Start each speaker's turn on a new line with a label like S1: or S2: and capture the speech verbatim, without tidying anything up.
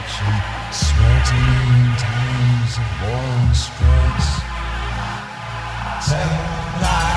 S1: direction, sweating in times of war and stress. Seven, nine.